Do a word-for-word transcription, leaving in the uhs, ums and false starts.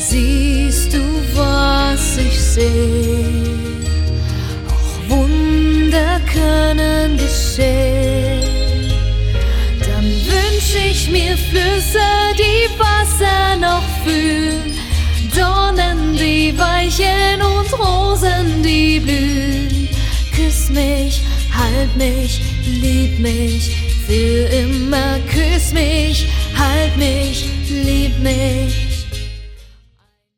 siehst du, was ich seh. Auch Wunder können geschehen. Dann wünsch ich mir Flüsse, die Wasser noch fühlen, Dornen, die weichen und Rosen, die blühen. Küss mich, halt mich, lieb mich für immer. Küss mich, halt mich, lieb mich.